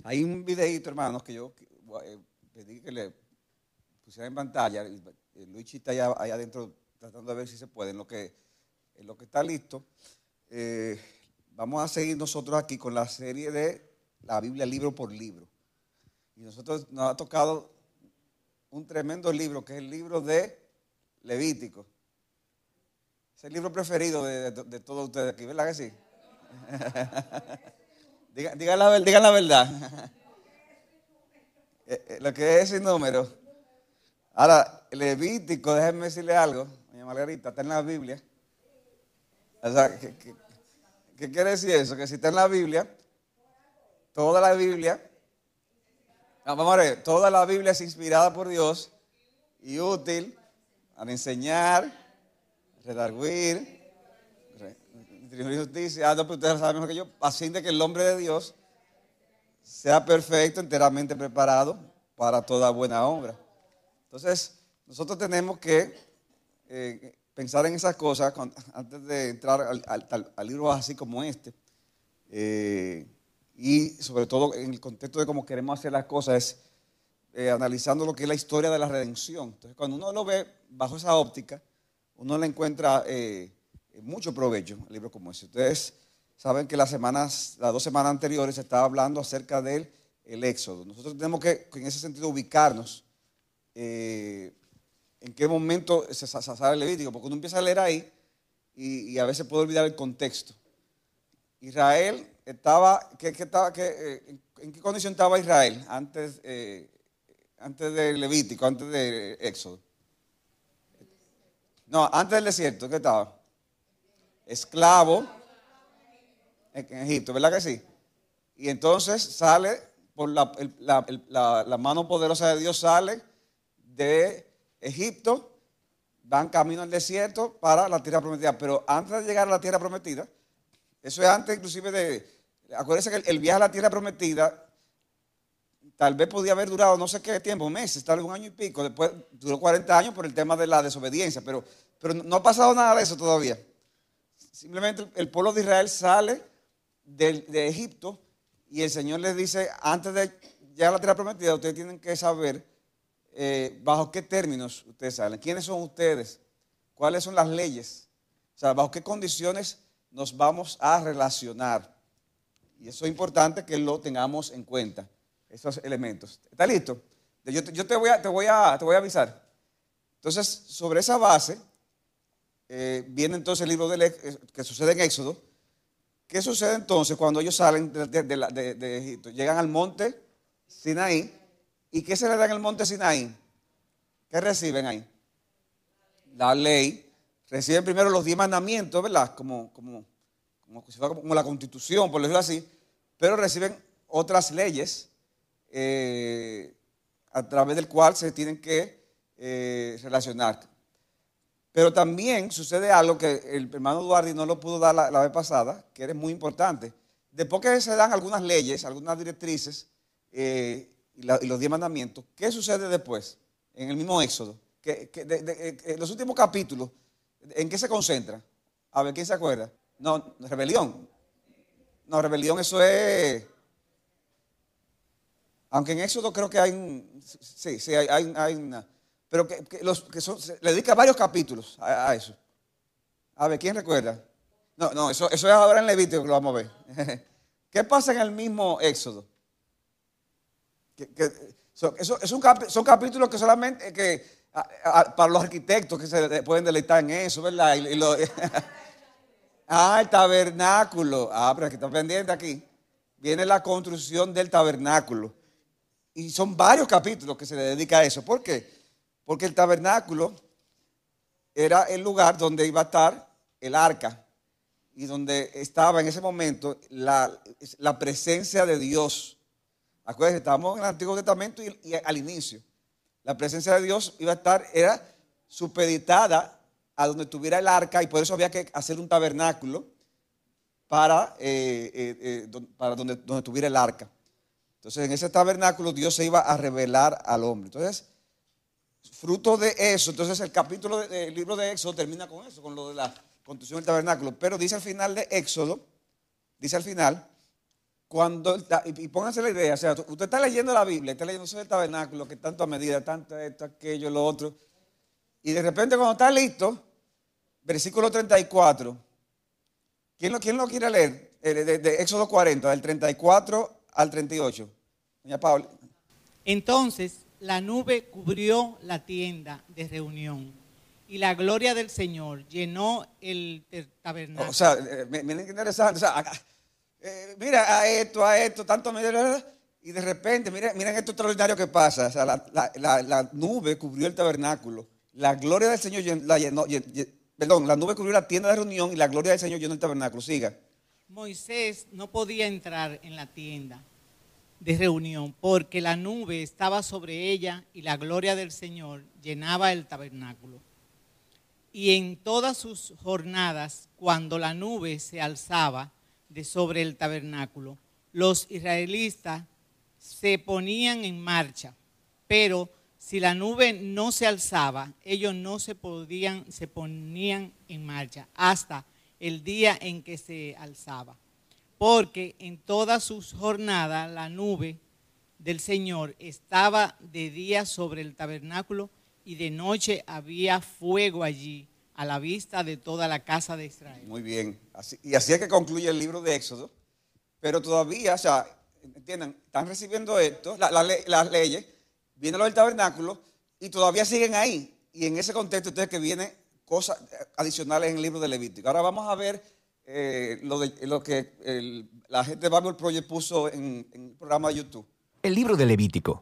Hay un videíto, hermanos, que yo pedí que le pusiera en pantalla. Luigi está allá adentro tratando de ver si se puede. En lo que está listo, vamos a seguir nosotros aquí con la serie de la Biblia libro por libro. Y nosotros nos ha tocado un tremendo libro, que es el libro de Levítico. Es el libro preferido de todos ustedes aquí, ¿verdad que sí? Digan la verdad. Lo que es sin número. Ahora, Levítico, déjenme decirle algo, doña Margarita, está en la Biblia. O sea, ¿qué quiere decir eso? Que si está en la Biblia, toda la Biblia, vamos a ver, toda la Biblia es inspirada por Dios y útil para enseñar, redarguir, distribuir justicia. No, pero ustedes saben mejor que yo, a fin de que el hombre de Dios sea perfecto, enteramente preparado para toda buena obra. Entonces, nosotros tenemos que pensar en esas cosas antes de entrar al libro así como este. Y sobre todo en el contexto de cómo queremos hacer las cosas, analizando lo que es la historia de la redención. Entonces, cuando uno lo ve bajo esa óptica, uno le encuentra mucho provecho en libros como ese. Ustedes saben que las 2 semanas anteriores se estaba hablando acerca del Éxodo. Nosotros tenemos que en ese sentido ubicarnos en qué momento se sale el Levítico, porque uno empieza a leer ahí y a veces puede olvidar el contexto. Israel estaba, ¿en qué condición estaba Israel antes del Levítico, antes del Éxodo? No, antes del desierto, ¿qué estaba? Esclavo en Egipto, ¿verdad que sí? Y entonces sale por la mano poderosa de Dios, sale de Egipto, van camino al desierto para la tierra prometida. Pero antes de llegar a la tierra prometida, eso es antes inclusive acuérdense que el viaje a la tierra prometida tal vez podía haber durado no sé qué tiempo, meses, tal vez un año y pico, después duró 40 años por el tema de la desobediencia, pero no ha pasado nada de eso todavía. Simplemente el pueblo de Israel sale de Egipto y el Señor les dice, antes de llegar a la tierra prometida, ustedes tienen que saber bajo qué términos ustedes salen, quiénes son ustedes, cuáles son las leyes, o sea, bajo qué condiciones nos vamos a relacionar. Y eso es importante que lo tengamos en cuenta, esos elementos. ¿Está listo? Yo te voy a avisar. Entonces, sobre esa base, viene entonces el libro que sucede en Éxodo. ¿Qué sucede entonces cuando ellos salen de Egipto? Llegan al monte Sinaí. ¿Y qué se les da en el monte Sinaí? ¿Qué reciben ahí? La ley. Reciben primero los 10 mandamientos, ¿verdad? Como la Constitución, por decirlo así. Pero reciben otras leyes a través del cual se tienen que relacionar. Pero también sucede algo que el hermano Duarte no lo pudo dar la vez pasada, que es muy importante. Después que se dan algunas leyes, algunas directrices y los 10 mandamientos, ¿qué sucede después? En el mismo Éxodo. En los últimos capítulos, ¿en qué se concentra? A ver, ¿quién se acuerda? No, rebelión. No, rebelión eso es... Aunque en Éxodo creo que hay hay una... Pero se le dedica varios capítulos a eso. A ver, ¿quién recuerda? No, eso es ahora en Levítico que lo vamos a ver. ¿Qué pasa en el mismo Éxodo? Son capítulos que solamente para los arquitectos que se pueden deleitar en eso, ¿verdad? El tabernáculo. Pero aquí está pendiente aquí. Viene la construcción del tabernáculo. Y son varios capítulos que se le dedica a eso. ¿Por qué? Porque el tabernáculo era el lugar donde iba a estar el arca y donde estaba en ese momento la presencia de Dios. Acuérdense, estábamos en el Antiguo Testamento y al inicio. La presencia de Dios era supeditada a donde tuviera el arca y por eso había que hacer un tabernáculo para donde tuviera el arca. Entonces en ese tabernáculo Dios se iba a revelar al hombre. Entonces, fruto de eso, entonces el capítulo del libro de Éxodo termina con eso, con lo de la construcción del tabernáculo. Pero dice al final de Éxodo, dice al final, y pónganse la idea, o sea, usted está leyendo la Biblia, está leyendo sobre el tabernáculo, que tanto a medida, tanto esto, aquello, lo otro, y de repente cuando está listo, versículo 34, ¿quién lo quiere leer? De Éxodo 40, del 34 al 38. Doña Paula. Entonces la nube cubrió la tienda de reunión y la gloria del Señor llenó el tabernáculo. O sea, miren qué interesante. O sea, mira a esto, tanto y de repente, miren esto extraordinario que pasa. O sea, la nube cubrió el tabernáculo. La gloria del Señor la nube cubrió la tienda de reunión y la gloria del Señor llenó el tabernáculo. Siga. Moisés no podía entrar en la tienda de reunión porque la nube estaba sobre ella y la gloria del Señor llenaba el tabernáculo. Y en todas sus jornadas, cuando la nube se alzaba de sobre el tabernáculo, los israelitas se ponían en marcha, pero si la nube no se alzaba, ellos no se ponían en marcha hasta el día en que se alzaba. Porque en todas sus jornadas la nube del Señor estaba de día sobre el tabernáculo y de noche había fuego allí a la vista de toda la casa de Israel. Muy bien. Así es que concluye el libro de Éxodo. Pero todavía, o sea, entiendan, están recibiendo esto, las leyes, viene lo del tabernáculo y todavía siguen ahí. Y en ese contexto ustedes que vienen cosas adicionales en el libro de Levítico. Ahora vamos a ver lo que la gente de Bible Project puso en el programa de YouTube. El libro de Levítico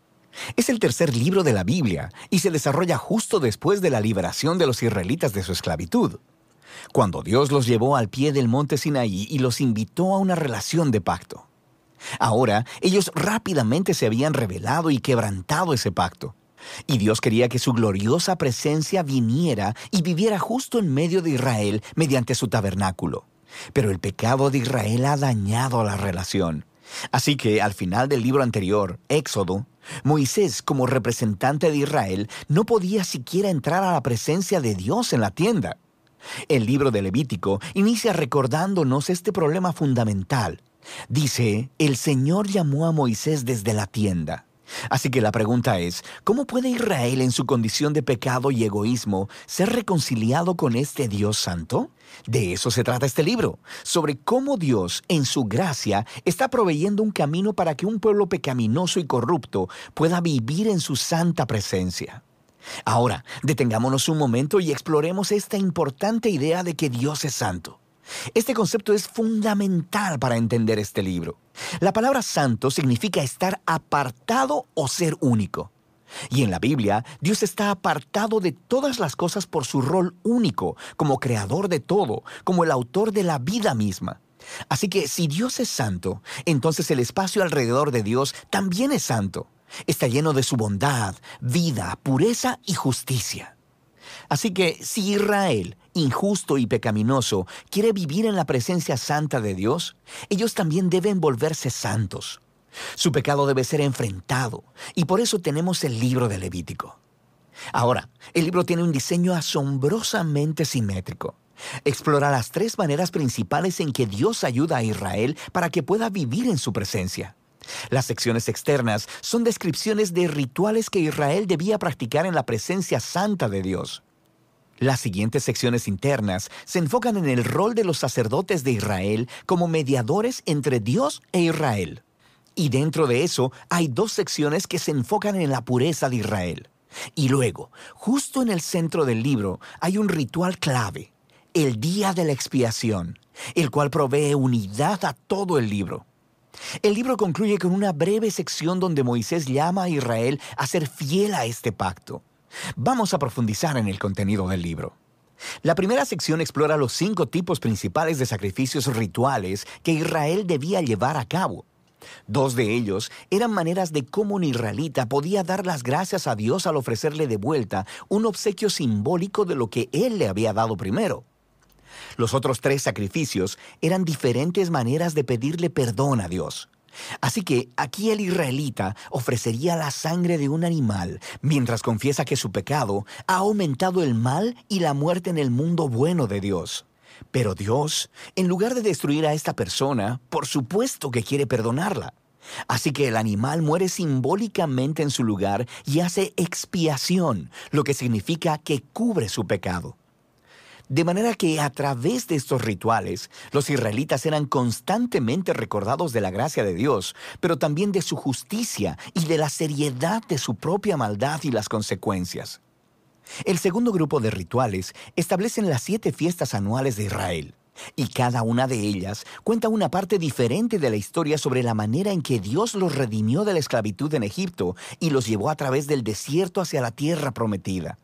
es el tercer libro de la Biblia y se desarrolla justo después de la liberación de los israelitas de su esclavitud, cuando Dios los llevó al pie del monte Sinaí y los invitó a una relación de pacto. Ahora, ellos rápidamente se habían rebelado y quebrantado ese pacto, y Dios quería que su gloriosa presencia viniera y viviera justo en medio de Israel mediante su tabernáculo. Pero el pecado de Israel ha dañado la relación. Así que al final del libro anterior, Éxodo, Moisés, como representante de Israel, no podía siquiera entrar a la presencia de Dios en la tienda. El libro de Levítico inicia recordándonos este problema fundamental. Dice, el Señor llamó a Moisés desde la tienda. Así que la pregunta es, ¿cómo puede Israel en su condición de pecado y egoísmo ser reconciliado con este Dios santo? De eso se trata este libro, sobre cómo Dios, en su gracia, está proveyendo un camino para que un pueblo pecaminoso y corrupto pueda vivir en su santa presencia. Ahora, detengámonos un momento y exploremos esta importante idea de que Dios es santo. Este concepto es fundamental para entender este libro. La palabra santo significa estar apartado o ser único. Y en la Biblia, Dios está apartado de todas las cosas por su rol único, como creador de todo, como el autor de la vida misma. Así que si Dios es santo, entonces el espacio alrededor de Dios también es santo. Está lleno de su bondad, vida, pureza y justicia. Así que si Israel, injusto y pecaminoso, quiere vivir en la presencia santa de Dios, ellos también deben volverse santos. Su pecado debe ser enfrentado, y por eso tenemos el libro de Levítico. Ahora, el libro tiene un diseño asombrosamente simétrico. Explora las tres maneras principales en que Dios ayuda a Israel para que pueda vivir en su presencia. Las secciones externas son descripciones de rituales que Israel debía practicar en la presencia santa de Dios. Las siguientes secciones internas se enfocan en el rol de los sacerdotes de Israel como mediadores entre Dios e Israel. Y dentro de eso hay dos secciones que se enfocan en la pureza de Israel. Y luego, justo en el centro del libro, hay un ritual clave, el Día de la Expiación, el cual provee unidad a todo el libro. El libro concluye con una breve sección donde Moisés llama a Israel a ser fiel a este pacto. Vamos a profundizar en el contenido del libro. La primera sección explora los 5 tipos principales de sacrificios rituales que Israel debía llevar a cabo. 2 de ellos eran maneras de cómo un israelita podía dar las gracias a Dios al ofrecerle de vuelta un obsequio simbólico de lo que Él le había dado primero. Los otros 3 sacrificios eran diferentes maneras de pedirle perdón a Dios. Así que aquí el israelita ofrecería la sangre de un animal mientras confiesa que su pecado ha aumentado el mal y la muerte en el mundo bueno de Dios. Pero Dios, en lugar de destruir a esta persona, por supuesto que quiere perdonarla. Así que el animal muere simbólicamente en su lugar y hace expiación, lo que significa que cubre su pecado. De manera que a través de estos rituales, los israelitas eran constantemente recordados de la gracia de Dios, pero también de su justicia y de la seriedad de su propia maldad y las consecuencias. El segundo grupo de rituales establecen las 7 fiestas anuales de Israel, y cada una de ellas cuenta una parte diferente de la historia sobre la manera en que Dios los redimió de la esclavitud en Egipto y los llevó a través del desierto hacia la tierra prometida.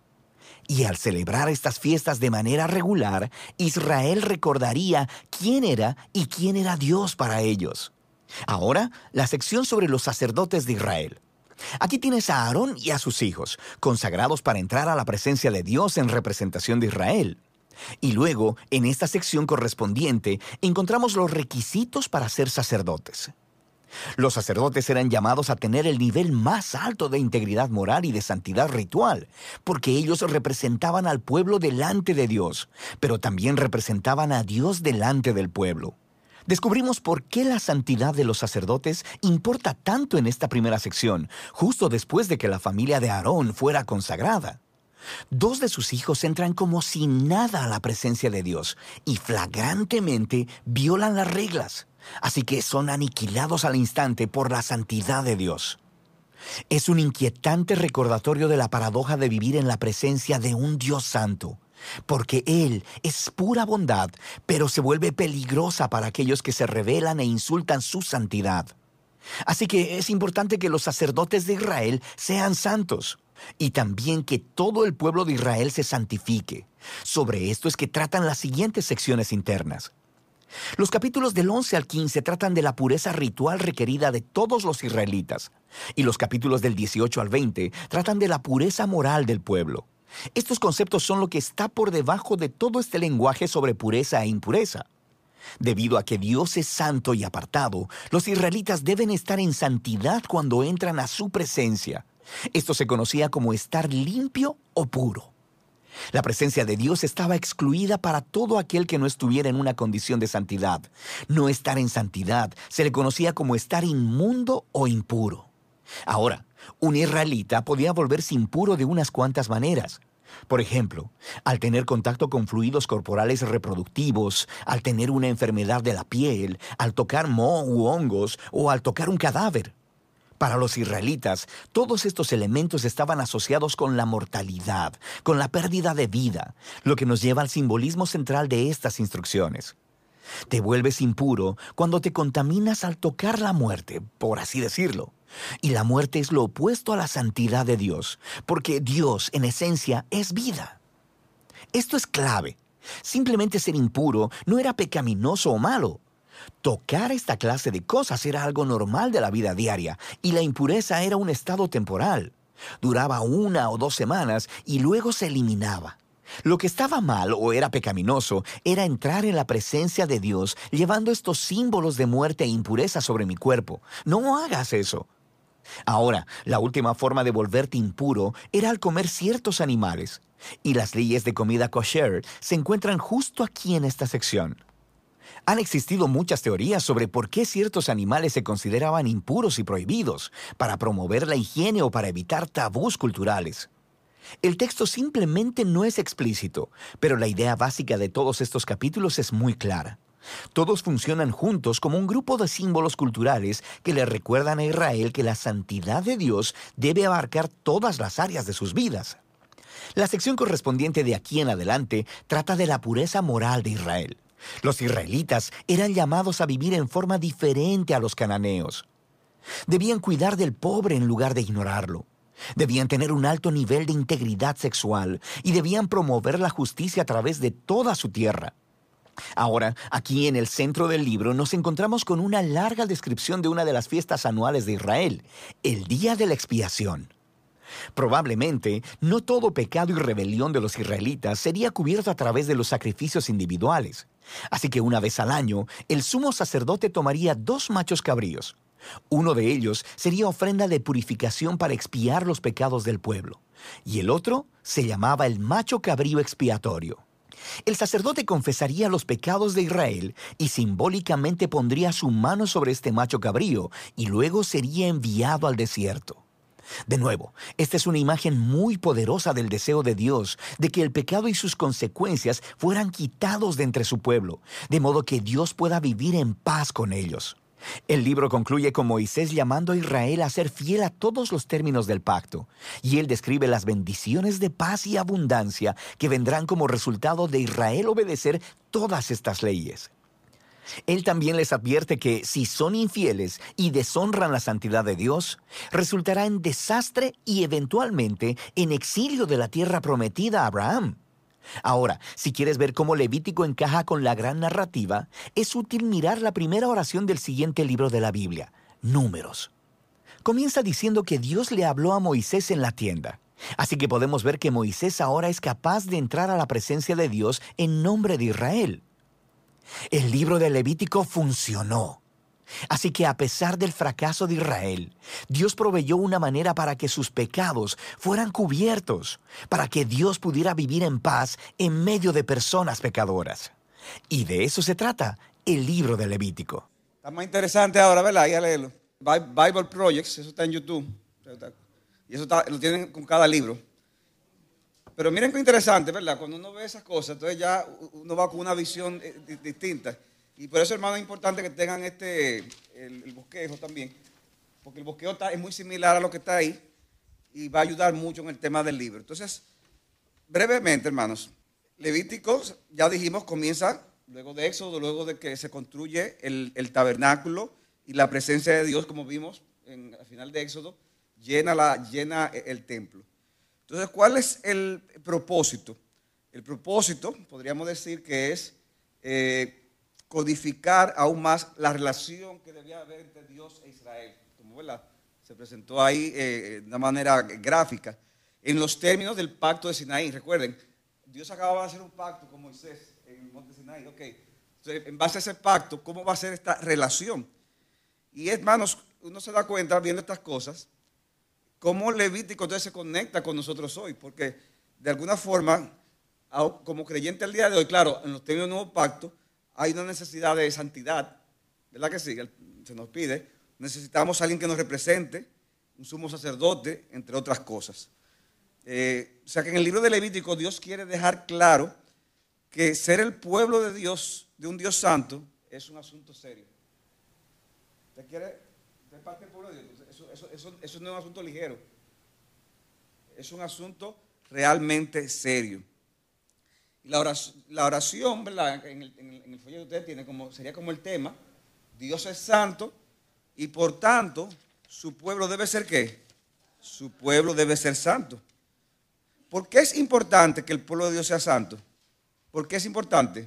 Y al celebrar estas fiestas de manera regular, Israel recordaría quién era y quién era Dios para ellos. Ahora, la sección sobre los sacerdotes de Israel. Aquí tienes a Aarón y a sus hijos, consagrados para entrar a la presencia de Dios en representación de Israel. Y luego, en esta sección correspondiente, encontramos los requisitos para ser sacerdotes. Los sacerdotes eran llamados a tener el nivel más alto de integridad moral y de santidad ritual, porque ellos representaban al pueblo delante de Dios, pero también representaban a Dios delante del pueblo. Descubrimos por qué la santidad de los sacerdotes importa tanto en esta primera sección, justo después de que la familia de Aarón fuera consagrada. 2 de sus hijos entran como si nada a la presencia de Dios y flagrantemente violan las reglas. Así que son aniquilados al instante por la santidad de Dios. Es un inquietante recordatorio de la paradoja de vivir en la presencia de un Dios santo, porque Él es pura bondad, pero se vuelve peligrosa para aquellos que se rebelan e insultan su santidad. Así que es importante que los sacerdotes de Israel sean santos, y también que todo el pueblo de Israel se santifique. Sobre esto es que tratan las siguientes secciones internas. Los capítulos del 11 al 15 tratan de la pureza ritual requerida de todos los israelitas, y los capítulos del 18 al 20 tratan de la pureza moral del pueblo. Estos conceptos son lo que está por debajo de todo este lenguaje sobre pureza e impureza. Debido a que Dios es santo y apartado, los israelitas deben estar en santidad cuando entran a su presencia. Esto se conocía como estar limpio o puro. La presencia de Dios estaba excluida para todo aquel que no estuviera en una condición de santidad. No estar en santidad se le conocía como estar inmundo o impuro. Ahora, un israelita podía volverse impuro de unas cuantas maneras. Por ejemplo, al tener contacto con fluidos corporales reproductivos, al tener una enfermedad de la piel, al tocar moho u hongos o al tocar un cadáver. Para los israelitas, todos estos elementos estaban asociados con la mortalidad, con la pérdida de vida, lo que nos lleva al simbolismo central de estas instrucciones. Te vuelves impuro cuando te contaminas al tocar la muerte, por así decirlo. Y la muerte es lo opuesto a la santidad de Dios, porque Dios, en esencia, es vida. Esto es clave. Simplemente ser impuro no era pecaminoso o malo. Tocar esta clase de cosas era algo normal de la vida diaria, y la impureza era un estado temporal. Duraba 1 o 2 semanas y luego se eliminaba. Lo que estaba mal o era pecaminoso era entrar en la presencia de Dios llevando estos símbolos de muerte e impureza sobre mi cuerpo. No hagas eso. Ahora, la última forma de volverte impuro era al comer ciertos animales, y las leyes de comida kosher se encuentran justo aquí en esta sección. Han existido muchas teorías sobre por qué ciertos animales se consideraban impuros y prohibidos, para promover la higiene o para evitar tabús culturales. El texto simplemente no es explícito, pero la idea básica de todos estos capítulos es muy clara. Todos funcionan juntos como un grupo de símbolos culturales que le recuerdan a Israel que la santidad de Dios debe abarcar todas las áreas de sus vidas. La sección correspondiente de aquí en adelante trata de la pureza moral de Israel. Los israelitas eran llamados a vivir en forma diferente a los cananeos. Debían cuidar del pobre en lugar de ignorarlo. Debían tener un alto nivel de integridad sexual y debían promover la justicia a través de toda su tierra. Ahora, aquí en el centro del libro nos encontramos con una larga descripción de una de las fiestas anuales de Israel, el Día de la Expiación. Probablemente, no todo pecado y rebelión de los israelitas sería cubierto a través de los sacrificios individuales. Así que una vez al año, el sumo sacerdote tomaría 2 machos cabríos. Uno de ellos sería ofrenda de purificación para expiar los pecados del pueblo, y el otro se llamaba el macho cabrío expiatorio. El sacerdote confesaría los pecados de Israel y simbólicamente pondría su mano sobre este macho cabrío y luego sería enviado al desierto. De nuevo, esta es una imagen muy poderosa del deseo de Dios de que el pecado y sus consecuencias fueran quitados de entre su pueblo, de modo que Dios pueda vivir en paz con ellos. El libro concluye con Moisés llamando a Israel a ser fiel a todos los términos del pacto, y él describe las bendiciones de paz y abundancia que vendrán como resultado de Israel obedecer todas estas leyes. Él también les advierte que si son infieles y deshonran la santidad de Dios, resultará en desastre y eventualmente en exilio de la tierra prometida a Abraham. Ahora, si quieres ver cómo Levítico encaja con la gran narrativa, es útil mirar la primera oración del siguiente libro de la Biblia, Números. Comienza diciendo que Dios le habló a Moisés en la tienda. Así que podemos ver que Moisés ahora es capaz de entrar a la presencia de Dios en nombre de Israel. El libro de Levítico funcionó. Así que a pesar del fracaso de Israel, Dios proveyó una manera para que sus pecados fueran cubiertos, para que Dios pudiera vivir en paz en medio de personas pecadoras. Y de eso se trata el libro de Levítico. Está más interesante ahora, ¿verdad? Ya léelo. Bible Projects, eso está en YouTube. Y eso lo tienen con cada libro. Pero miren qué interesante, ¿verdad? Cuando uno ve esas cosas, entonces ya uno va con una visión distinta. Y por eso, hermano, es importante que tengan el bosquejo también, porque el bosquejo es muy similar a lo que está ahí y va a ayudar mucho en el tema del libro. Entonces, brevemente, hermanos, Levítico, ya dijimos, comienza luego de Éxodo, luego de que se construye el tabernáculo y la presencia de Dios, como vimos al final de Éxodo, llena el templo. Entonces, ¿cuál es el propósito? El propósito, podríamos decir que es codificar aún más la relación que debía haber entre Dios e Israel, como ¿verdad? Se presentó ahí de una manera gráfica, en los términos del pacto de Sinaí. Recuerden, Dios acababa de hacer un pacto con Moisés en el monte Sinaí. Okay. Entonces, en base a ese pacto, ¿cómo va a ser esta relación? Y hermanos, uno se da cuenta viendo estas cosas, cómo Levítico entonces se conecta con nosotros hoy, porque de alguna forma, como creyente al día de hoy, claro, en los términos del nuevo pacto, hay una necesidad de santidad, ¿verdad que sí? Se nos pide, necesitamos a alguien que nos represente, un sumo sacerdote, entre otras cosas. O sea que en el libro de Levítico Dios quiere dejar claro que ser el pueblo de Dios, de un Dios santo, es un asunto serio. ¿Usted quiere ser parte del pueblo de Dios? Eso no es un asunto ligero. Es un asunto realmente serio. Y la oración, ¿verdad? En el folleto que ustedes tienen, sería como el tema: Dios es santo y por tanto su pueblo debe ser ¿qué? Su pueblo debe ser santo. ¿Por qué es importante que el pueblo de Dios sea santo? ¿Por qué es importante?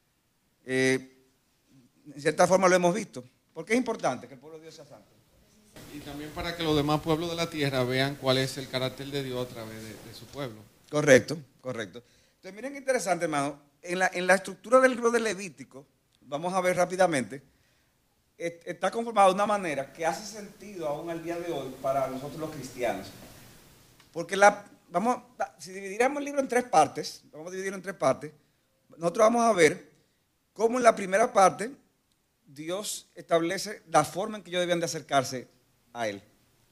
En cierta forma lo hemos visto. ¿Por qué es importante que el pueblo de Dios sea santo? Y también para que los demás pueblos de la tierra vean cuál es el carácter de Dios a través de su pueblo. Correcto, correcto. Entonces miren qué interesante, hermano. En la estructura del libro de Levítico, vamos a ver rápidamente, está conformado de una manera que hace sentido aún al día de hoy para nosotros los cristianos. Porque si dividiéramos el libro en tres partes, vamos a dividirlo en tres partes, nosotros vamos a ver cómo en la primera parte Dios establece la forma en que ellos debían de acercarse a Él.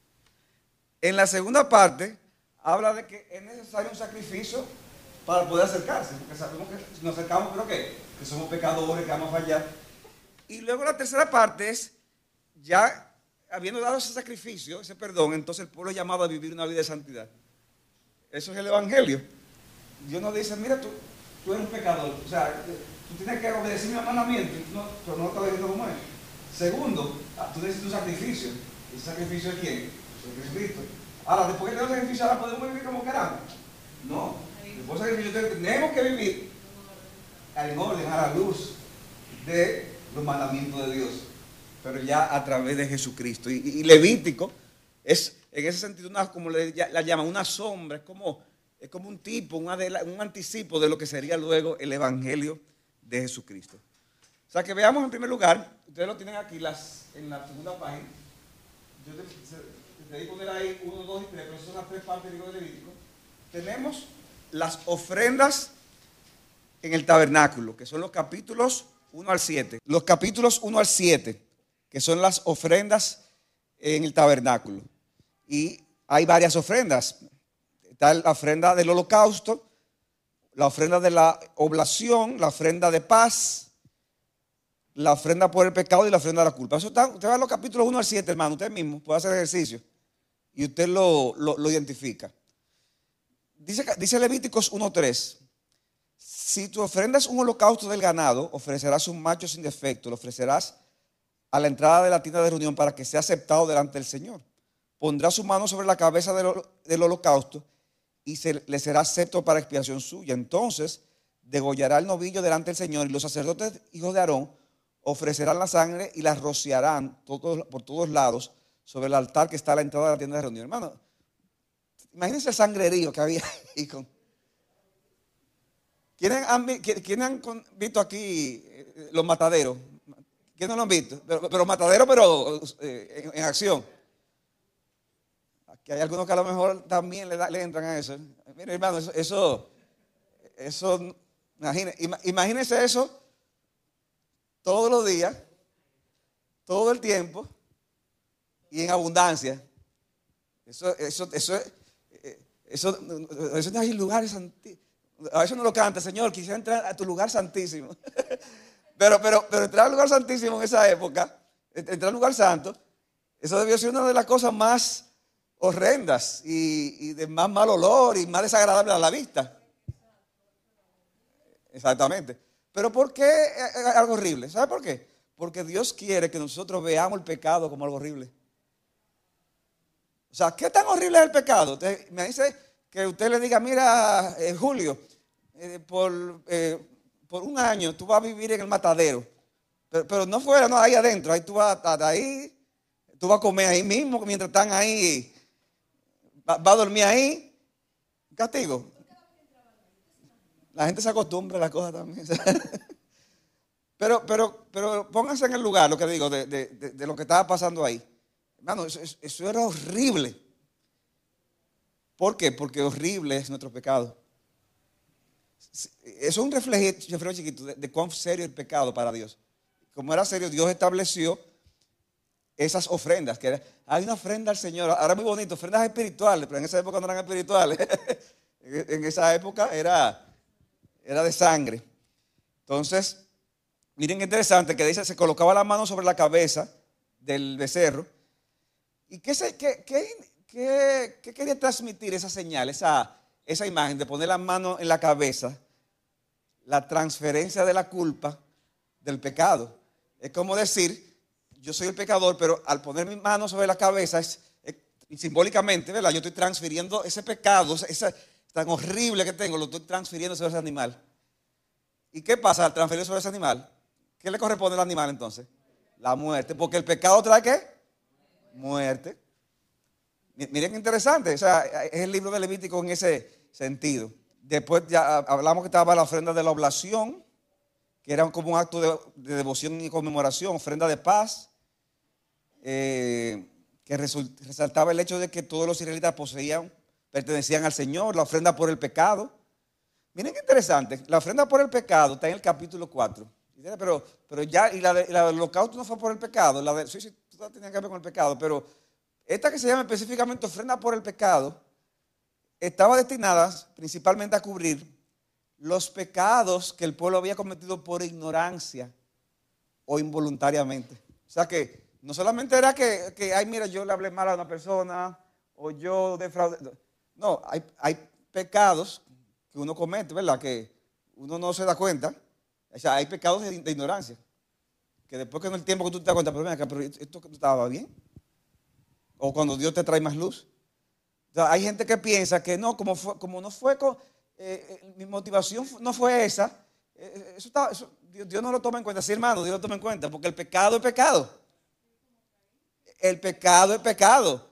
En la segunda parte habla de que es necesario un sacrificio para poder acercarse, porque sabemos que si nos acercamos, ¿pero qué? Que somos pecadores, que vamos a fallar. Y luego la tercera parte es, ya habiendo dado ese sacrificio, ese perdón, entonces el pueblo es llamado a vivir una vida de santidad. Eso es el Evangelio. Dios nos dice, mira, tú eres un pecador, o sea, tú tienes que obedecer mi mandamiento, pero no lo estás diciendo como es. Segundo, tú necesitas un sacrificio. ¿Y ese sacrificio es quién? Es Jesucristo. Ahora, después de tener sacrificio, ahora podemos vivir como queramos. No. Después del sacrificio tenemos que vivir en orden, a la luz de los mandamientos de Dios, pero ya a través de Jesucristo. Y Levítico es, en ese sentido, como la llaman, una sombra, es como un tipo, un anticipo de lo que sería luego el Evangelio de Jesucristo. O sea, que veamos en primer lugar, ustedes lo tienen aquí en la segunda página. Yo te digo poner ahí 1, 2 y 3, pero esas son las tres partes del libro de Levítico. Tenemos las ofrendas en el tabernáculo, que son los capítulos 1 al 7. Los capítulos 1 al 7, que son las ofrendas en el tabernáculo. Y hay varias ofrendas. Está la ofrenda del holocausto, la ofrenda de la oblación, la ofrenda de paz, la ofrenda por el pecado y la ofrenda de la culpa. Eso está, usted va a los capítulos 1 al 7, hermano, usted mismo puede hacer ejercicio y usted lo identifica. Dice Levíticos 1:3, si tu ofrenda es un holocausto del ganado, ofrecerás un macho sin defecto, lo ofrecerás a la entrada de la tienda de reunión para que sea aceptado delante del Señor. Pondrá su mano sobre la cabeza del holocausto y le será acepto para expiación suya. Entonces degollará el novillo delante del Señor y los sacerdotes, hijos de Aarón, ofrecerán la sangre y la rociarán por todos lados sobre el altar que está a la entrada de la tienda de reunión. Hermano, imagínense el sangrerío que había ahí con... ¿Quiénes han visto aquí los mataderos? ¿Quiénes no lo han visto? Pero mataderos, pero en acción. Aquí hay algunos que a lo mejor también le entran a eso. Mire, hermano, eso imagínense eso todos los días, todo el tiempo y en abundancia. Eso no hay lugares santísimos. A veces uno lo canta, Señor, quisiera entrar a tu lugar santísimo. pero entrar al lugar santísimo en esa época, entrar al lugar santo, eso debió ser una de las cosas más horrendas y de más mal olor y más desagradable a la vista. Exactamente. Pero ¿por qué es algo horrible? ¿Sabe por qué? Porque Dios quiere que nosotros veamos el pecado como algo horrible. O sea, ¿qué tan horrible es el pecado? Usted me dice que usted le diga, mira, Julio, por un año tú vas a vivir en el matadero. Pero no fuera, no, ahí adentro. Ahí tú vas a estar ahí, tú vas a comer ahí mismo mientras están ahí. Va a dormir ahí. Castigo. La gente se acostumbra a las cosas también. Pero pónganse en el lugar, lo que digo, de lo que estaba pasando ahí. Hermano, eso era horrible. ¿Por qué? Porque horrible es nuestro pecado. Eso es un reflejo chiquito de cuán serio es el pecado para Dios. Como era serio, Dios estableció esas ofrendas. Hay una ofrenda al Señor, ahora es muy bonito, ofrendas espirituales, pero en esa época no eran espirituales. En esa época era de sangre. Entonces, miren qué interesante que dice, se colocaba la mano sobre la cabeza del becerro. ¿Y qué quería transmitir esa señal, esa imagen de poner la mano en la cabeza? La transferencia de la culpa del pecado. Es como decir, yo soy el pecador, pero al poner mi mano sobre la cabeza, simbólicamente, ¿verdad? Yo estoy transfiriendo ese pecado, tan horrible que tengo, lo estoy transfiriendo sobre ese animal. ¿Y qué pasa al transferir sobre ese animal? ¿Qué le corresponde al animal entonces? La muerte, porque el pecado trae ¿qué? Muerte. Miren qué interesante, o sea, es el libro de Levítico en ese sentido. Después ya hablamos que estaba la ofrenda de la oblación, que era como un acto de devoción y conmemoración, ofrenda de paz, que resaltaba el hecho de que todos los israelitas pertenecían al Señor, la ofrenda por el pecado. Miren qué interesante, la ofrenda por el pecado está en el capítulo 4. Pero ya, y la del holocausto no fue por el pecado, sí, todo tenía que ver con el pecado, pero esta que se llama específicamente ofrenda por el pecado, estaba destinada principalmente a cubrir los pecados que el pueblo había cometido por ignorancia o involuntariamente. O sea que no solamente era que ay, mira, yo le hablé mal a una persona o yo defraudé. No, hay pecados que uno comete, ¿verdad? Que uno no se da cuenta. O sea, hay pecados de ignorancia. Que después que en el tiempo que tú te das cuenta, pero esto que tú estaba bien. O cuando Dios te trae más luz. O sea, hay gente que piensa que no, como no fue mi motivación no fue esa. Dios no lo toma en cuenta. Sí, hermano, Dios lo toma en cuenta. Porque el pecado es pecado. El pecado es pecado.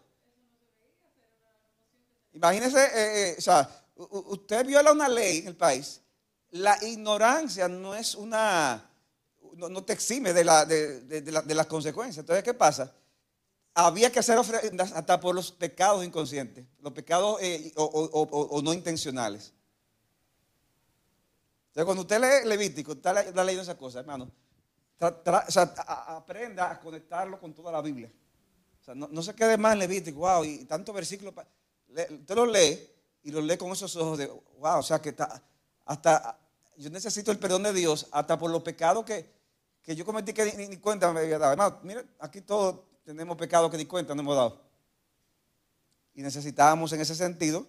Imagínese, o sea, usted viola una ley en el país. La ignorancia no es no te exime de las consecuencias. Entonces, ¿qué pasa? Había que hacer ofrendas hasta por los pecados inconscientes, los pecados o no intencionales. Entonces, cuando usted lee Levítico, está leyendo esas cosas, hermano. O sea, aprenda a conectarlo con toda la Biblia. O sea, no se quede más en Levítico, wow, y tantos versículos. Usted lo lee y lo lee con esos ojos de, wow, o sea, que hasta yo necesito el perdón de Dios, hasta por los pecados que yo cometí que ni cuenta me había dado. Hermano, mire, aquí todos tenemos pecados que ni cuenta nos hemos dado. Y necesitamos en ese sentido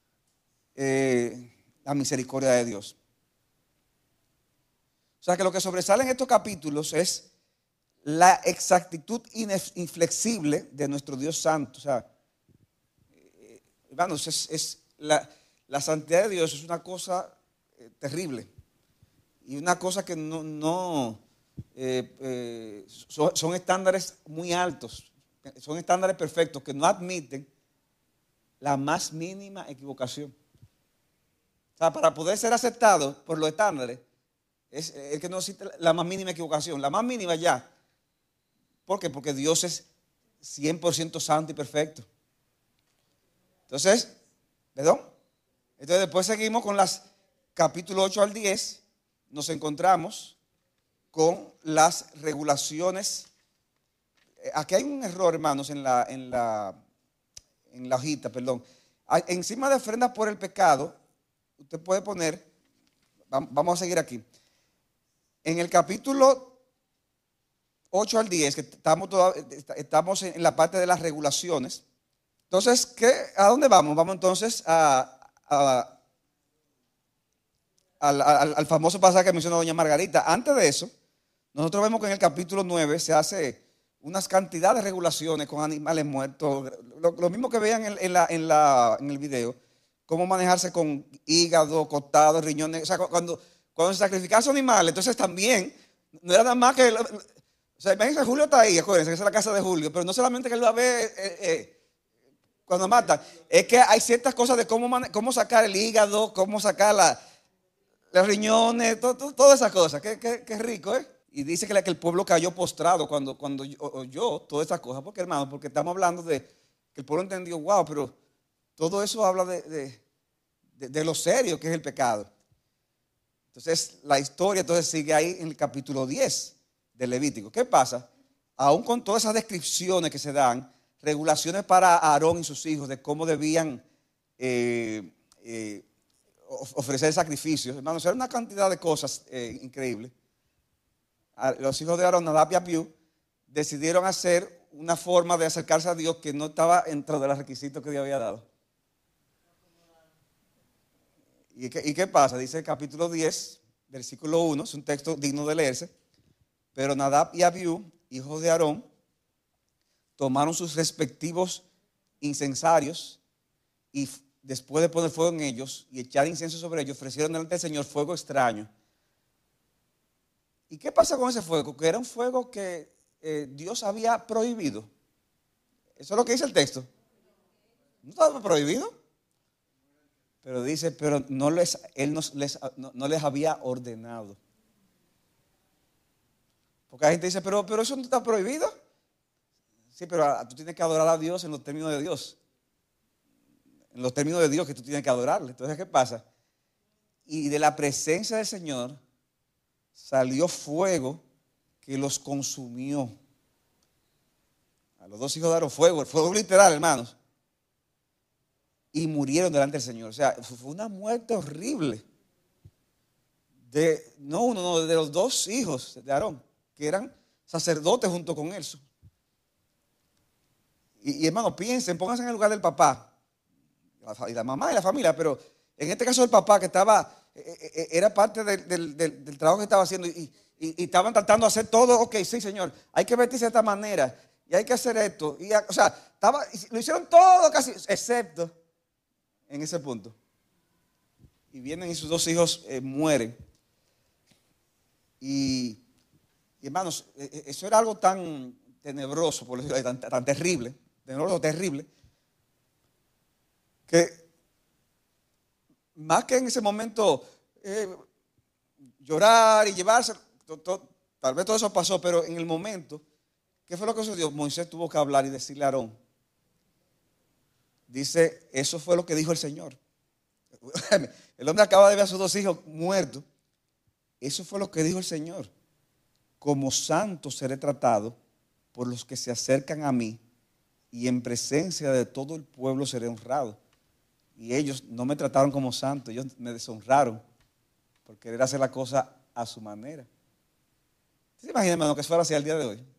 la misericordia de Dios. O sea que lo que sobresale en estos capítulos es la exactitud inflexible de nuestro Dios santo. O sea, hermanos, la santidad de Dios es una cosa terrible. Y una cosa que son estándares muy altos. Son estándares perfectos que no admiten la más mínima equivocación. O sea, para poder ser aceptado por los estándares, es el que no existe la más mínima equivocación. La más mínima ya. ¿Por qué? Porque Dios es 100% santo y perfecto. Entonces, ¿perdón? Entonces después seguimos con las capítulo 8 al 10. Nos encontramos con las regulaciones. Aquí hay un error, hermanos, en la hojita, perdón. Encima de ofrendas por el pecado, usted puede poner, vamos a seguir aquí. En el capítulo 8 al 10, que estamos en la parte de las regulaciones. Entonces, ¿a dónde vamos? Vamos entonces al famoso pasaje que mencionó doña Margarita. Antes de eso, nosotros vemos que en el capítulo 9 se hace unas cantidades de regulaciones con animales muertos. Lo mismo que vean en el video, cómo manejarse con hígado, costado, riñones. O sea, cuando se sacrifican esos animales, entonces también, no era nada más que... O sea, imagínense, Julio está ahí, acuérdense que esa es la casa de Julio, pero no solamente que él va a ver cuando matan, es que hay ciertas cosas de cómo sacar el hígado, cómo sacar los riñones, todas esas cosas, que rico, ¿eh? Y dice que el pueblo cayó postrado cuando oyó todas esas cosas, porque estamos hablando de que el pueblo entendió, wow, pero todo eso habla de lo serio que es el pecado. Entonces, la historia sigue ahí en el capítulo 10 de Levítico. ¿Qué pasa? Aún con todas esas descripciones que se dan, regulaciones para Aarón y sus hijos de cómo debían ofrecer sacrificios. Hermanos, era una cantidad de cosas increíbles. Los hijos de Aarón, Nadab y Abiú, decidieron hacer una forma de acercarse a Dios que no estaba dentro de los requisitos que Dios había dado. ¿Y qué pasa? Dice el capítulo 10, versículo 1, es un texto digno de leerse. Pero Nadab y Abiú, hijos de Aarón, tomaron sus respectivos incensarios y después de poner fuego en ellos y echar incienso sobre ellos, ofrecieron delante del Señor fuego extraño. ¿Y qué pasa con ese fuego? Que era un fuego que Dios había prohibido. Eso es lo que dice el texto. No estaba prohibido. Pero dice, pero él no les había ordenado. Porque la gente dice, pero eso no está prohibido. Sí, pero tú tienes que adorar a Dios en los términos de Dios. En los términos de Dios que tú tienes que adorarle. Entonces, ¿qué pasa? Y de la presencia del Señor salió fuego que los consumió. A los dos hijos de Aarón, fuego literal, hermanos. Y murieron delante del Señor. O sea, fue una muerte horrible. De los dos hijos de Aarón, que eran sacerdotes junto con él. Y hermano, piensen, pónganse en el lugar del papá, y la mamá y la familia, pero en este caso el papá que era parte del trabajo que estaba haciendo y estaban tratando de hacer todo, ok, sí señor, hay que vestirse de esta manera y hay que hacer esto. O sea, lo hicieron todo casi, excepto en ese punto. Y vienen y sus dos hijos mueren. Y hermanos, eso era algo tan tenebroso, por decirlo así, tan terrible, tenebroso, terrible, que más que en ese momento llorar y llevarse, tal vez todo eso pasó, pero en el momento, ¿qué fue lo que sucedió? Moisés tuvo que hablar y decirle a Aarón. Dice, eso fue lo que dijo el Señor. El hombre acaba de ver a sus dos hijos muertos Eso fue lo que dijo el Señor. Como santo seré tratado por los que se acercan a mí, y en presencia de todo el pueblo seré honrado. Y ellos no me trataron como santo, ellos me deshonraron por querer hacer la cosa a su manera. ¿Se imagina, hermano, que eso fuera así al día de hoy?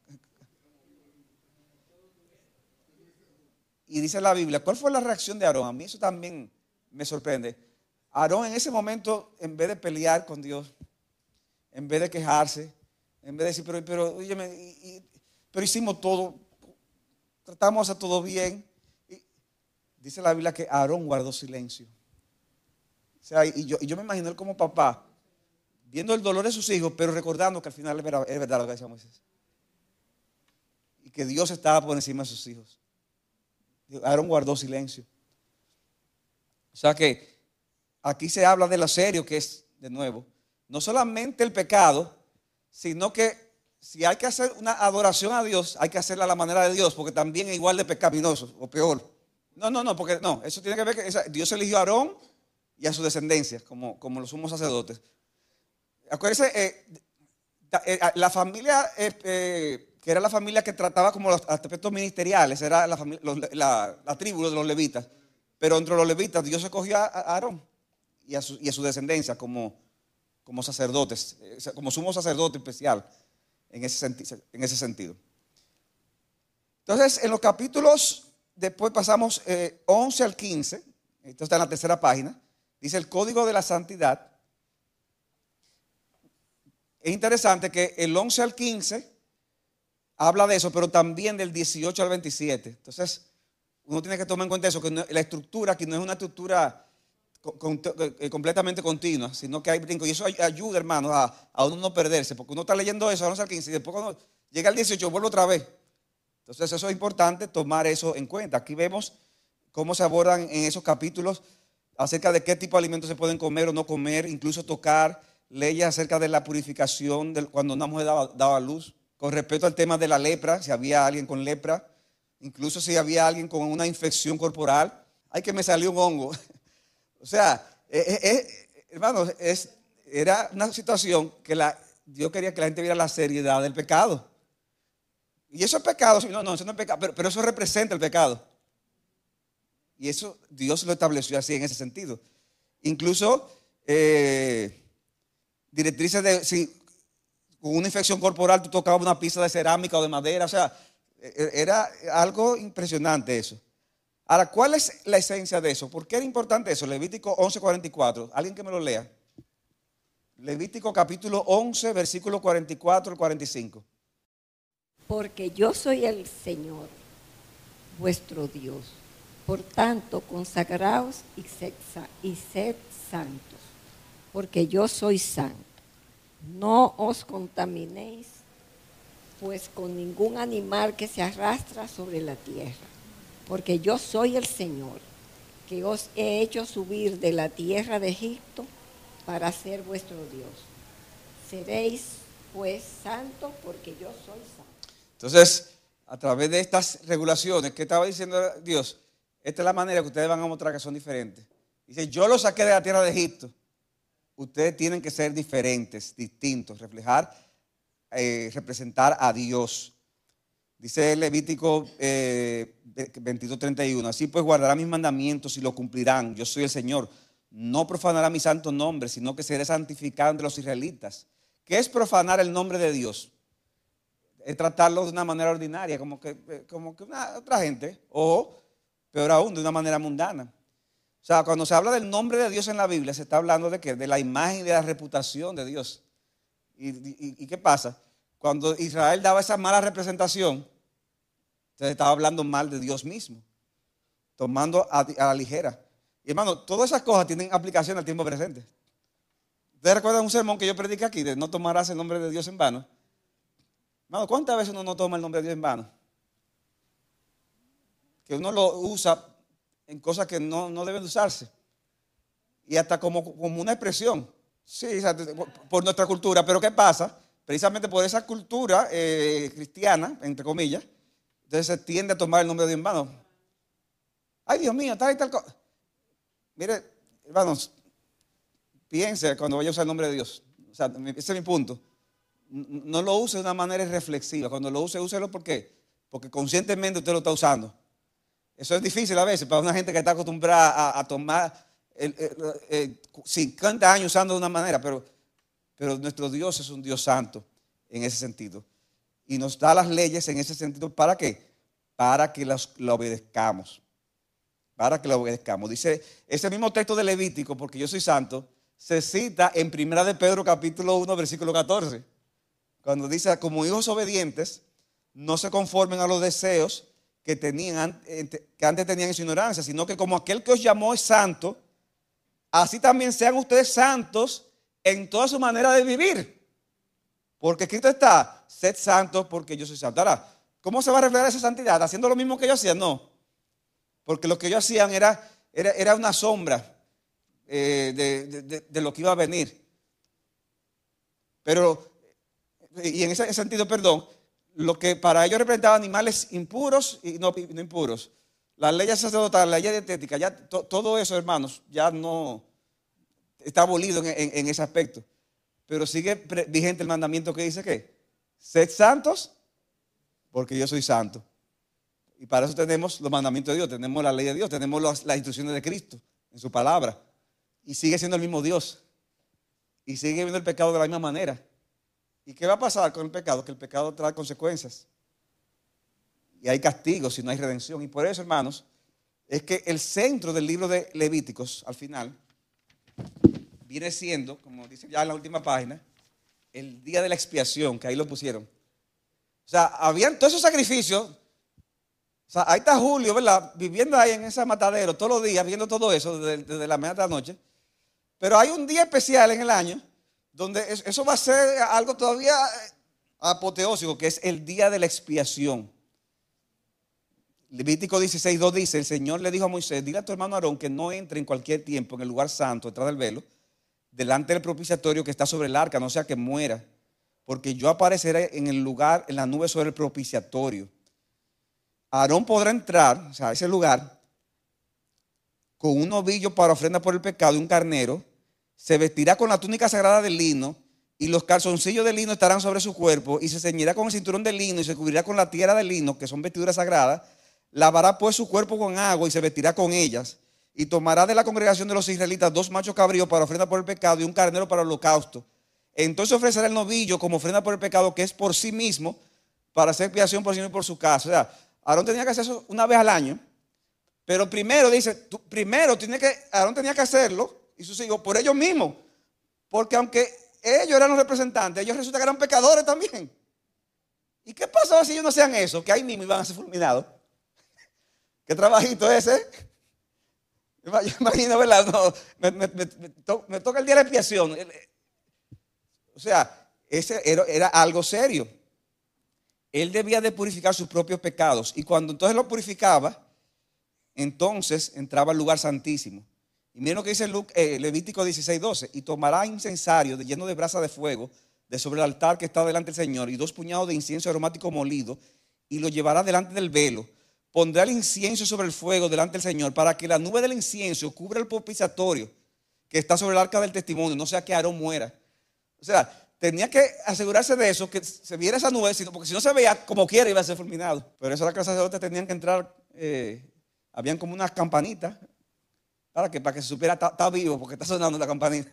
Y dice la Biblia, ¿cuál fue la reacción de Aarón? A mí eso también me sorprende. Aarón en ese momento, en vez de pelear con Dios, en vez de quejarse, en vez de decir, pero hicimos todo, tratamos de hacer todo bien. Y dice la Biblia que Aarón guardó silencio. O sea, y yo me imagino él como papá, viendo el dolor de sus hijos, pero recordando que al final es verdad lo que decía Moisés. Y que Dios estaba por encima de sus hijos. Aarón guardó silencio. O sea que aquí se habla de lo serio que es, de nuevo, no solamente el pecado, sino que si hay que hacer una adoración a Dios, hay que hacerla a la manera de Dios, porque también es igual de pecaminoso o peor. Porque eso tiene que ver que Dios eligió a Aarón y a su descendencia como los sumos sacerdotes. Acuérdense, la familia que era la familia que trataba como los aspectos ministeriales, era la tribu de los levitas. Pero entre los levitas Dios escogió a Aarón y a su descendencia como sacerdotes, como sumo sacerdote especial en ese sentido. Entonces, en los capítulos, después pasamos 11 al 15, esto está en la tercera página, dice el código de la santidad. Es interesante que el 11 al 15 habla de eso, pero también del 18 al 27. Entonces, uno tiene que tomar en cuenta eso, que la estructura aquí no es una estructura completamente continua, sino que hay brincos. Y eso ayuda, hermanos, a uno no perderse, porque uno está leyendo eso, al 15, y después cuando llega al 18, vuelve otra vez. Entonces, eso es importante tomar eso en cuenta. Aquí vemos cómo se abordan en esos capítulos acerca de qué tipo de alimentos se pueden comer o no comer, incluso tocar leyes acerca de la purificación cuando una mujer daba luz. Con respecto al tema de la lepra, si había alguien con lepra, incluso si había alguien con una infección corporal, ay, que me salió un hongo. O sea, hermanos, era una situación que Dios quería que la gente viera la seriedad del pecado. Y eso es pecado, no, eso no es pecado, pero eso representa el pecado. Y eso Dios lo estableció así en ese sentido. Incluso directrices de si con una infección corporal tú tocabas una pieza de cerámica o de madera, o sea, era algo impresionante eso. Ahora, ¿cuál es la esencia de eso? ¿Por qué era importante eso? Levítico 11:44, alguien que me lo lea. Levítico capítulo 11, versículo 44 al 45. Porque yo soy el Señor, vuestro Dios. Por tanto, consagraos y sed santos, porque yo soy santo. No os contaminéis, pues con ningún animal que se arrastra sobre la tierra, porque yo soy el Señor, que os he hecho subir de la tierra de Egipto para ser vuestro Dios. Seréis pues santos, porque yo soy santo. Entonces, a través de estas regulaciones, ¿qué estaba diciendo Dios? Esta es la manera que ustedes van a mostrar que son diferentes. Dice, yo los saqué de la tierra de Egipto. Ustedes tienen que ser diferentes, distintos, representar a Dios. Dice Levítico 22:31, así pues guardarán mis mandamientos y lo cumplirán. Yo soy el Señor. No profanará mi santo nombre, sino que seré santificado entre los israelitas. ¿Qué es profanar el nombre de Dios? Es tratarlo de una manera ordinaria, como que otra gente, o peor aún, de una manera mundana. O sea, cuando se habla del nombre de Dios en la Biblia, se está hablando de ¿qué? De la imagen y de la reputación de Dios. ¿Y qué pasa? Cuando Israel daba esa mala representación, se estaba hablando mal de Dios mismo, tomando a la ligera. Y hermano, todas esas cosas tienen aplicación al tiempo presente. ¿Ustedes recuerdan un sermón que yo prediqué aquí de no tomarás el nombre de Dios en vano? Hermano, ¿cuántas veces uno no toma el nombre de Dios en vano? Que uno lo usa en cosas que no deben de usarse. Y hasta como una expresión. Sí, por nuestra cultura. Pero ¿qué pasa? Precisamente por esa cultura cristiana, entre comillas, entonces se tiende a tomar el nombre de Dios en vano. Ay, Dios mío, tal y tal cosa. Mire, hermanos, piense cuando vaya a usar el nombre de Dios. sea, ese es mi punto. No lo use de una manera irreflexiva. Cuando lo use, úselo porque conscientemente usted lo está usando. Eso es difícil a veces para una gente que está acostumbrada a tomar 50 años usando de una manera, pero nuestro Dios es un Dios santo en ese sentido. Y nos da las leyes en ese sentido. ¿Para qué? Para que la obedezcamos. Para que la obedezcamos. Dice ese mismo texto de Levítico, porque yo soy santo, se cita en 1 de Pedro capítulo 1, versículo 14. Cuando dice, como hijos obedientes, no se conformen a los deseos que antes tenían en su ignorancia, sino que como aquel que os llamó es santo, así también sean ustedes santos en toda su manera de vivir. Porque escrito está, sed santos porque yo soy santo. Ahora, ¿cómo se va a reflejar esa santidad? ¿Haciendo lo mismo que yo hacía? No. Porque lo que ellos hacían era una sombra de lo que iba a venir. Pero, y en ese sentido, perdón, lo que para ellos representaba animales impuros y no impuros. Las leyes sacerdotales, la ley dietética, ya todo eso, hermanos, ya no está abolido en ese aspecto. Pero sigue vigente el mandamiento que dice que sed santos porque yo soy santo. Y para eso tenemos los mandamientos de Dios, tenemos la ley de Dios, tenemos las instrucciones de Cristo en su palabra. Y sigue siendo el mismo Dios. Y sigue viendo el pecado de la misma manera. ¿Y qué va a pasar con el pecado? Que el pecado trae consecuencias. Y hay castigo si no hay redención. Y por eso, hermanos, es que el centro del libro de Levíticos, al final, viene siendo, como dice ya en la última página, el día de la expiación, que ahí lo pusieron. O sea, habían todos esos sacrificios. O sea, ahí está Julio, ¿verdad? Viviendo ahí en ese matadero todos los días, viendo todo eso desde la mañana hasta la noche. Pero hay un día especial en el año donde eso va a ser algo todavía apoteósico, que es el día de la expiación. Levítico 16:2 dice, el Señor le dijo a Moisés, dile a tu hermano Aarón que no entre en cualquier tiempo en el lugar santo, detrás del velo, delante del propiciatorio que está sobre el arca, no sea que muera, porque yo apareceré en el lugar, en la nube sobre el propiciatorio. Aarón podrá entrar, o sea, a ese lugar, con un novillo para ofrenda por el pecado y un carnero, se vestirá con la túnica sagrada de lino y los calzoncillos de lino estarán sobre su cuerpo y se ceñirá con el cinturón de lino y se cubrirá con la tierra de lino, que son vestiduras sagradas, lavará pues su cuerpo con agua y se vestirá con ellas y tomará de la congregación de los israelitas 2 machos cabríos para ofrenda por el pecado y un carnero para el holocausto. Entonces ofrecerá el novillo como ofrenda por el pecado, que es por sí mismo, para hacer expiación por sí mismo y por su casa. O sea, Aarón tenía que hacer eso una vez al año, pero primero dice, Aarón tenía que hacerlo y sus hijos por ellos mismos, porque aunque ellos eran los representantes, ellos resulta que eran pecadores también. ¿Y qué pasaba si ellos no hacían eso? Que ahí mismo iban a ser fulminados. ¿Qué trabajito es ese? Yo imagino, ¿verdad? No, me toca el día de la expiación. O sea, ese era algo serio. Él debía de purificar sus propios pecados. Y cuando entonces lo purificaba, entonces entraba al lugar santísimo. Y miren lo que dice Levítico 16:12. Y tomará incensario lleno de brasa de fuego de sobre el altar que está delante del Señor y 2 puñados de incienso aromático molido y lo llevará delante del velo. Pondrá el incienso sobre el fuego delante del Señor para que la nube del incienso cubra el propiciatorio que está sobre el arca del testimonio, no sea que Aarón muera. O sea, tenía que asegurarse de eso, que se viera esa nube, porque si no se veía como quiera iba a ser fulminado. Por eso las casas de sacerdotes tenían que entrar, habían como unas campanitas, para que se supiera, está vivo porque está sonando la campanita.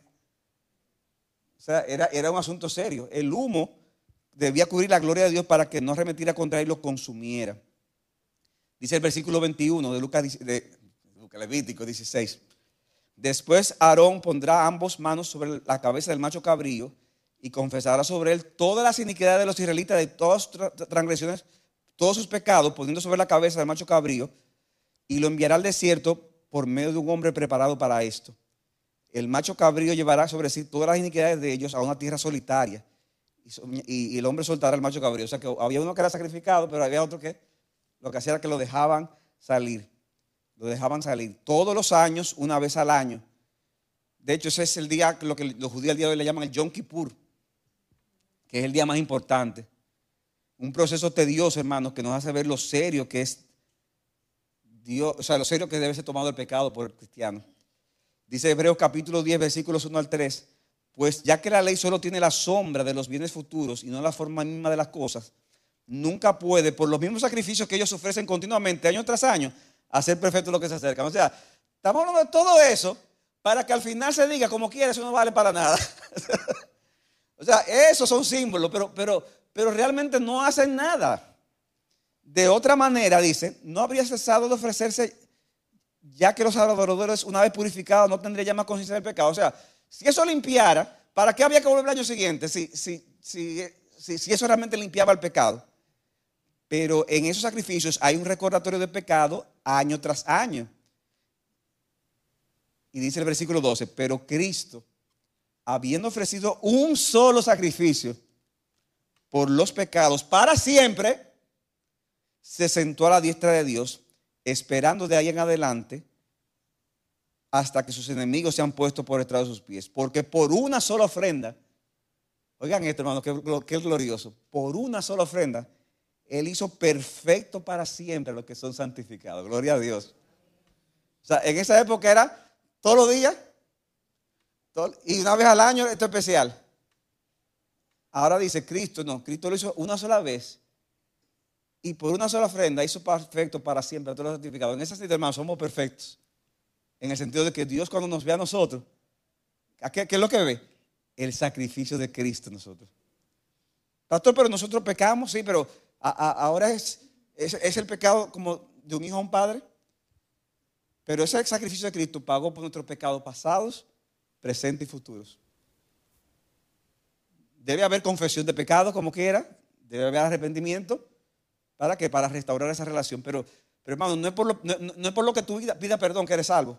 O sea, era un asunto serio. El humo debía cubrir la gloria de Dios para que no arremetiera contra él y lo consumiera. Dice el versículo 21 de Levítico 16. Después Aarón pondrá ambas manos sobre la cabeza del macho cabrío y confesará sobre él todas las iniquidades de los israelitas, de todas sus transgresiones, todos sus pecados, poniendo sobre la cabeza del macho cabrío, y lo enviará al desierto por medio de un hombre preparado para esto. El macho cabrío llevará sobre sí todas las iniquidades de ellos a una tierra solitaria, y el hombre soltará al macho cabrío. O sea que había uno que era sacrificado, pero había otro que lo que hacía era que lo dejaban salir. Lo dejaban salir todos los años, una vez al año. De hecho, ese es el día, lo que los judíos al día de hoy le llaman el Yom Kippur, que es el día más importante. Un proceso tedioso, hermanos, que nos hace ver lo serio que es Dios, o sea, lo serio que debe ser tomado el pecado por el cristiano. Dice Hebreos capítulo 10, versículos 1 al 3. Pues ya que la ley solo tiene la sombra de los bienes futuros y no la forma misma de las cosas, nunca puede, por los mismos sacrificios que ellos ofrecen continuamente, año tras año, hacer perfecto lo que se acercan. O sea, estamos hablando de todo eso para que al final se diga, como quiera, eso no vale para nada. O sea, esos son símbolos, pero realmente no hacen nada. De otra manera, dice, no habría cesado de ofrecerse, ya que los adoradores, una vez purificados, no tendrían ya más conciencia del pecado. O sea, si eso limpiara, ¿para qué había que volver el año siguiente? Si eso realmente limpiaba el pecado. Pero en esos sacrificios hay un recordatorio de pecado año tras año. Y dice el versículo 12, pero Cristo, habiendo ofrecido un solo sacrificio por los pecados para siempre, se sentó a la diestra de Dios, esperando de ahí en adelante hasta que sus enemigos sean puestos por detrás de sus pies. Porque por una sola ofrenda, oigan esto, hermano, que es glorioso, por una sola ofrenda, Él hizo perfecto para siempre a los que son santificados. Gloria a Dios. O sea, en esa época era todos los días y una vez al año esto especial. Ahora dice Cristo lo hizo una sola vez y por una sola ofrenda hizo perfecto para siempre a todos los santificados. En ese sentido, hermanos, somos perfectos. En el sentido de que Dios, cuando nos ve a nosotros, ¿qué es lo que ve? El sacrificio de Cristo en nosotros. Pastor, pero nosotros pecamos, sí, pero ahora es el pecado como de un hijo a un padre. Pero ese sacrificio de Cristo pagó por nuestros pecados pasados, presentes y futuros. Debe haber confesión de pecado como quiera, debe haber arrepentimiento. ¿Para qué? Para restaurar esa relación. Pero hermano, no es por lo que tú pidas perdón que eres salvo.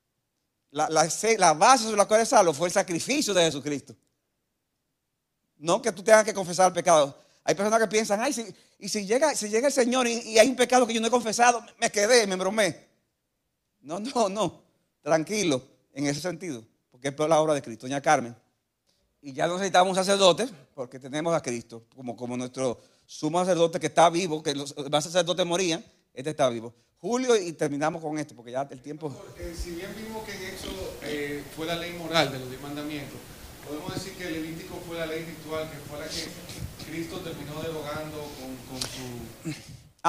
La base sobre la cual eres salvo fue el sacrificio de Jesucristo. No que tú tengas que confesar el pecado. Hay personas que piensan, ay, si llega el Señor y hay un pecado que yo no he confesado, me quedé, me embromé. No, tranquilo en ese sentido, porque es por la obra de Cristo. Doña Carmen, y ya no necesitamos un sacerdote, porque tenemos a Cristo como nuestro sumo sacerdote que está vivo, que los demás sacerdotes morían, este está vivo. Julio, y terminamos con esto, porque ya el tiempo... Si bien vimos que en Éxodo fue la ley moral de los 10 mandamientos, podemos decir que el Levítico fue la ley ritual, que fue la que Cristo terminó derogando con su...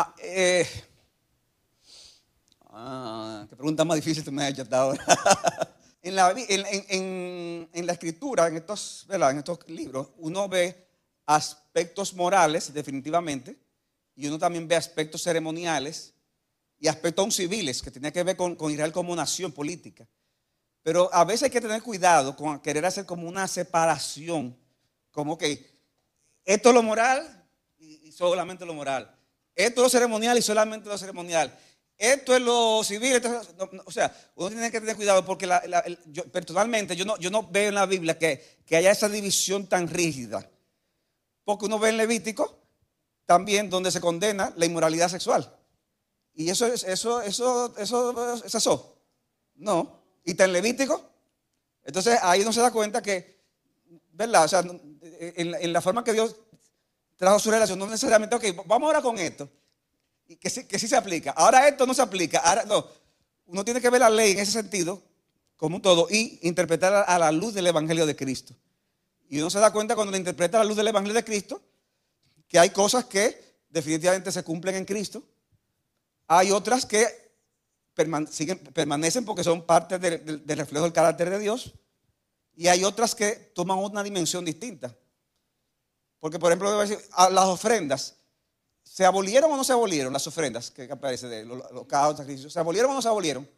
qué pregunta más difícil tú me has hecho hasta ahora. En la escritura, en estos libros, uno ve aspectos morales, definitivamente, y uno también ve aspectos ceremoniales y aspectos aún civiles, que tenía que ver con Israel como nación política. Pero a veces hay que tener cuidado con querer hacer como una separación, como que esto es lo moral y solamente lo moral. Esto es lo ceremonial y solamente lo ceremonial. Esto es lo civil. O sea, uno tiene que tener cuidado porque yo, personalmente yo no veo en la Biblia que haya esa división tan rígida. Porque uno ve en Levítico también donde se condena la inmoralidad sexual. Y eso es eso. No. Y está en Levítico. Entonces ahí uno se da cuenta que, ¿verdad? O sea, en la forma que Dios trajo su relación, no necesariamente, ok, vamos ahora con esto. Y que sí se aplica. Ahora esto no se aplica. Ahora no. Uno tiene que ver la ley en ese sentido, como un todo, y interpretar a la luz del Evangelio de Cristo. Y uno se da cuenta cuando le interpreta a la luz del Evangelio de Cristo, que hay cosas que definitivamente se cumplen en Cristo. Hay otras que permanecen porque son parte del reflejo del carácter de Dios. Y hay otras que toman una dimensión distinta. Porque, por ejemplo, las ofrendas. ¿Se abolieron o no se abolieron las ofrendas que aparece de los sacrificios? ¿Se abolieron o no se abolieron?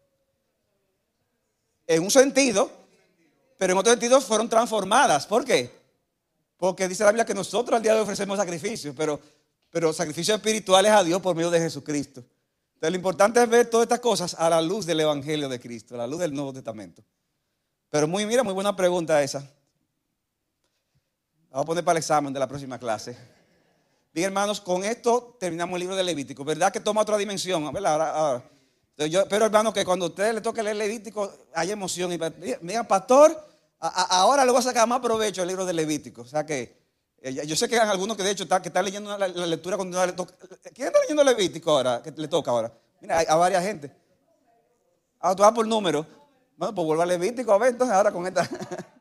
En un sentido, pero en otro sentido fueron transformadas. ¿Por qué? Porque dice la Biblia que nosotros al día de hoy ofrecemos sacrificios, pero sacrificios espirituales a Dios por medio de Jesucristo. Entonces lo importante es ver todas estas cosas a la luz del Evangelio de Cristo, a la luz del Nuevo Testamento. Pero muy buena pregunta esa. La voy a poner para el examen de la próxima clase. Bien, hermanos, con esto terminamos el libro de Levítico. ¿Verdad que toma otra dimensión? ¿Verdad? Ahora. Pero, hermanos, que cuando a ustedes les toque leer Levítico, hay emoción. Y mira, pastor, ahora le voy a sacar más provecho al libro de Levítico. O sea que, yo sé que hay algunos que de hecho que están leyendo la lectura continuada. ¿Quién está leyendo Levítico ahora? Que le toca ahora. Mira, a varias gente. Ahora tú vas por número. Bueno, pues vuelve a Levítico, a ver, entonces ahora con esta.